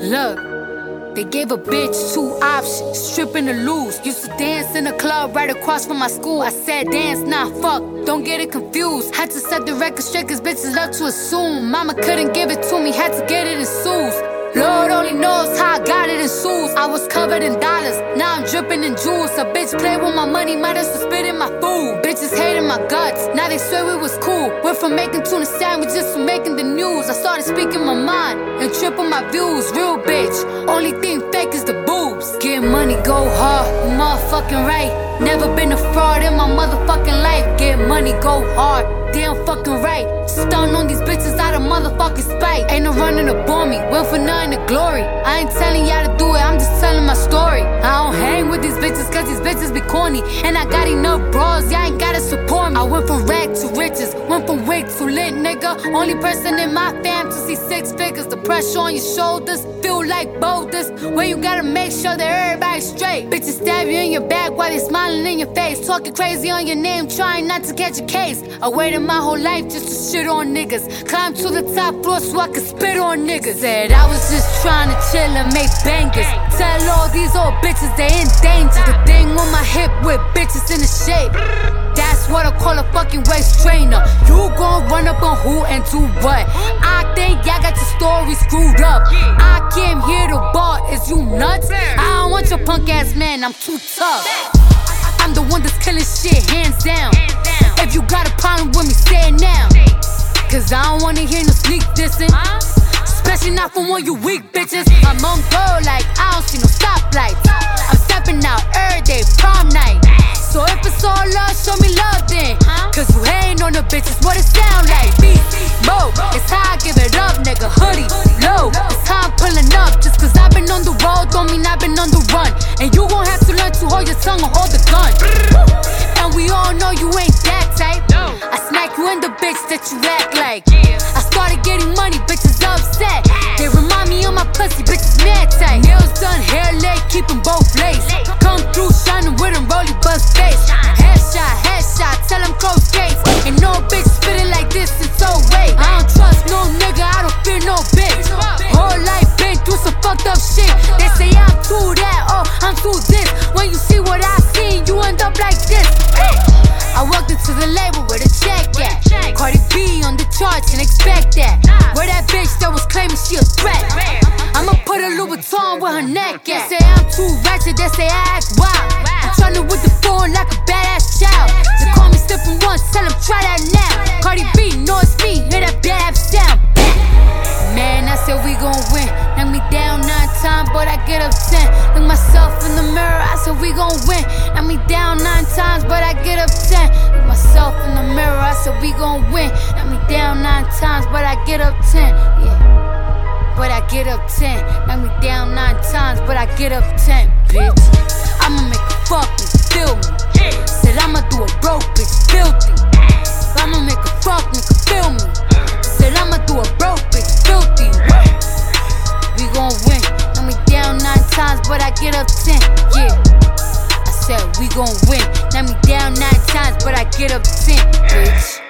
Look, they gave a bitch 2 options, stripping or lose. Used to dance in a club right across from my school. I said dance, nah, fuck, don't get it confused. Had to set the record straight cause bitches love to assume. Mama couldn't give it to me, had to get it in suits. Lord only knows how I got it in shoes. I was covered in dollars, now I'm dripping in jewels. A bitch played with my money, might as well spit in my food. Bitches hating my guts, now they swear we was cool. Went from making tuna sandwiches to making the news. I started speaking my mind and triple my views. Real bitch, only thing fake is the boobs. Get money, go hard, you motherfucking right. Never been a fraud in my motherfucking life. Get money, go hard, damn fucking right. Stun on these bitches out of motherfucking spite. Ain't no running to bore me, went for nothing to glory. I ain't telling y'all to do it, I'm just telling my story. I don't hang with these bitches cause these bitches be corny. And I got enough bras, y'all ain't gotta support me. I went from rag to riches, went from wig to lit, nigga. Only person in my fam to see 6 figures. The pressure on your shoulders feel like boulders, where you gotta make sure that everybody's straight. Bitches stab you in your back while they smiling in your face, talking crazy on your name, trying not to catch a case. I waited my whole life just to shit on niggas, climb to the top floor so I could spit on niggas. Said I was just trying to chill and make bangers. Tell all these old bitches they in danger. The thing on my hip with bitches in the shape, that's what I call a fucking waist trainer. You gon' run up on who and do what? I think y'all got your story screwed up. I came here to bar, is you nuts? I don't want your punk ass man, I'm too tough. I'm the one that's killing shit, hands down. If you got a problem with me, say it now. Cause I don't wanna hear no sneak dissing, especially not from one you weak bitches. I'm on go like I don't see no stoplights. I'm stepping out every day, prom night. So if it's all love, show me love then. Cause you hating on the bitches, what it sound like? Mo, it's how I give it up, nigga. Hoodie, low, it's how I'm pulling up. Just cause I've been on the road, don't mean I've been on the run. And you gon' have to learn to hold your tongue or hold the gun. And we all know you ain't that type. I smack you in the bitch that you act like. I started getting money, bitches upset. They remind me of my pussy, bitches mad tight. Nails done, hair laid, keep them both laced. Come through shining with them rolly bust face. Headshot, tell them close gates. Ain't no bitch spitting like this since 08. I don't trust no nigga, I don't fear no bitch. Whole life been through some fucked up shit. They say I'm too that, oh, I'm too this. When you see what I seen, you end up like this. I walked into the label with a check at. Cardi B on the charts and expect that. Where that bitch that was claiming she a threat, I'ma put a Louis Vuitton with her neck at. They say I'm too ratchet, they say I act wild. I'm tryna with the phone like a badass child. They call me slipping once, tell them try that now. Cardi B, know it's me, hear that bad sound. Man, I said we gon' win. Knock me down 9 times, but I get up 10. Look myself in the mirror, I said we gon' win. Knock me down 9 times, but I get up 10. Look myself in the mirror, I said we gon' win. Knock me down 9 times, but I get up 10. Yeah, but I get up 10. Knock me down 9 times, but I get up 10, bitch. I'ma make a fuck nigga feel me. Said I'ma do a broke bitch filthy. I'ma make a fuck nigga feel me. Said I'ma do a broke bitch filthy. We gon' win. Knock me down 9 times, but I get up 10. Yeah, I said we gon' win. Knock me down 9 times, but I get up 10, bitch.